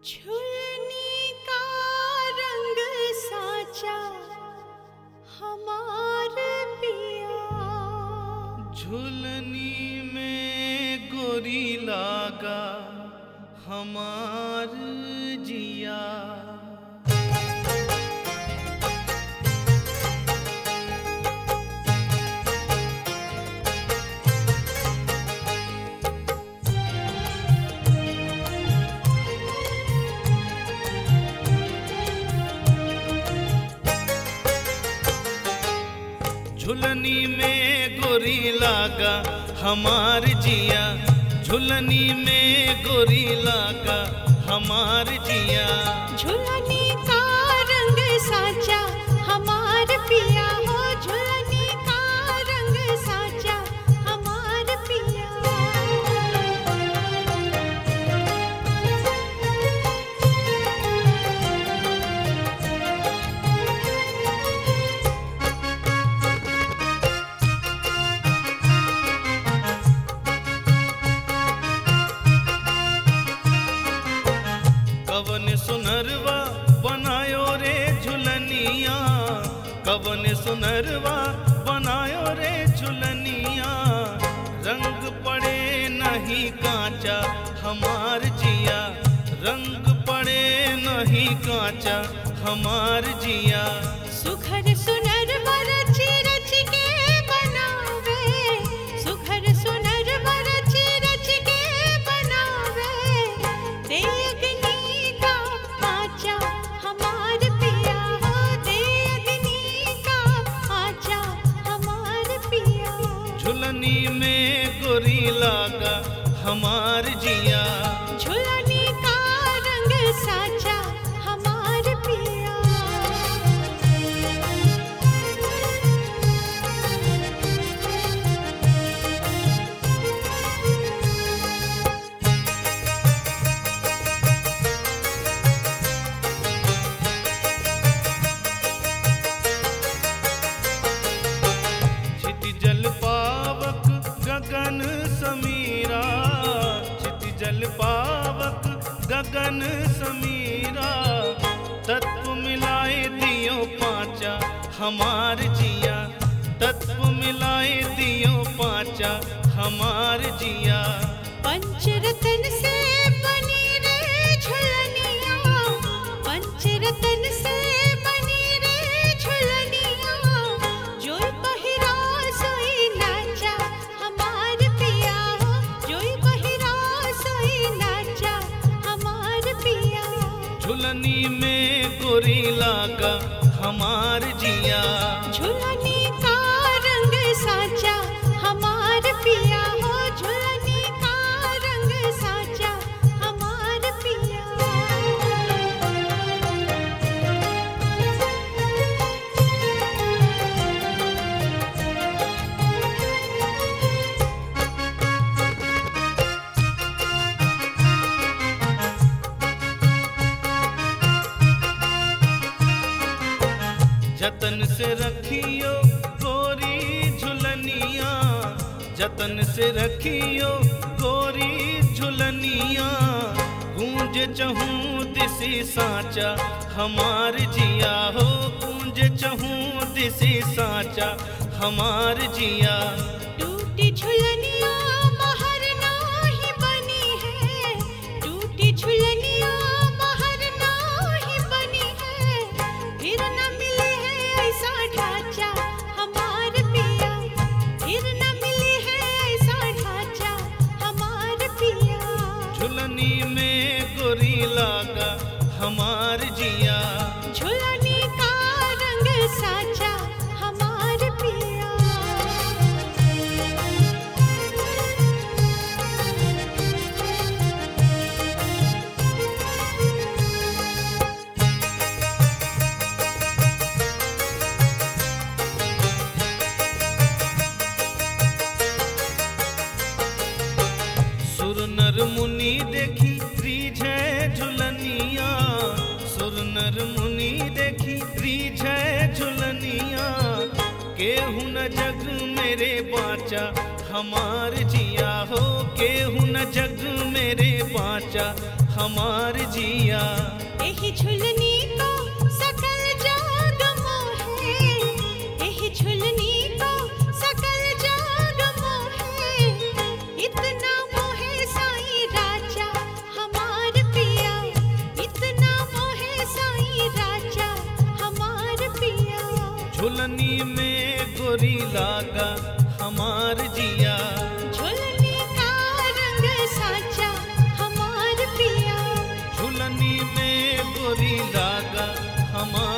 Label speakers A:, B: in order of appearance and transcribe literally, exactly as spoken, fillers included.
A: झुलनी का रंग साचा हमार पिया।
B: झुलनी में गोरी लागा हमार जिया। झुलनी में गोरी लागा हमार जिया। झुलनी में गोरी लागा हमार जिया।
A: झुलनी का रंग साचा हमार पिया हो। झुलनी का रंग साचा हमार पिया।
B: कवन सुनरवा बनायो रे झुलनिया। कवन सुनरवा बनायो रे झुलनिया। रंग पड़े नहीं कांचा हमार जिया। रंग पड़े नहीं कांचा हमार जिया।
A: सुघर सुनर रची रच के बनावे। सुघर सुनर रची रच के बनावे। दे अग्नि का आचा हमार पिया हो। दे अग्नि का आचा हमार पिया।
B: झुलनी में गोरी लागा हमार जिया।
A: झुलनी का रंग साचा हमार पिया।
B: जल पावक गगन समीरा। चित जल पावक गगन समीरा। तत्व मिलाए दियो पांचा हमार जिया। तत्व मिलाए दियो पांचा हमार जिया।
A: पंचरतन से बनी रे झुलनिया। पंचरतन से बनी रे झुलनिया। जोई पहिरा सोई नाचा हमार पिया हो। जोई पहिरा सोई नाचा हमार पिया।
B: झुलनी में गोरी लागा हमार जिया।
A: झुलनी का रंग साचा हमार पिया हो। झुलनी का रंग साचा हमार पिया।
B: जतन से रखियो गोरी झुलनिया। जतन से रखियो गोरी झुलनिया। गूंज चहूं दिसी साचा हमार जिया हो। गूंज चहूं दिसी साचा हमार जिया।
A: टूटी झुलनिया महर नाही बनी है। टूटी झुलनिया महर नाही बनी है। फिर न मिले है ऐसा ढांचा हमार पिया। फिर न मिले है ऐसा ढांचा हमार पिया।
B: झुलनी में गोरी लागा हमार जिया।
A: झुलनी का रंग साचा हमार पिया।
B: सुर नर मुनि देखी रीझे झुलनिया। सुर नर मुनि देखी रीझे झुलनिया। केहू न जग मेरे बाचा हमार जिया हो। केहू न जग मेरे बाचा हमार जिया।
A: एही झुलनी को सकल जाग मोहे, एही झुलनी को सकल जाग मोहे। इतना मोहे साईं राजा हमार पिया, इतना मोहे साईं राजा हमार पिया।
B: झुलनी में गोरी लागा हमार जिया।
A: झुलनी का रंग साचा हमार पिया,
B: झुलनी में गोरी लागा हमार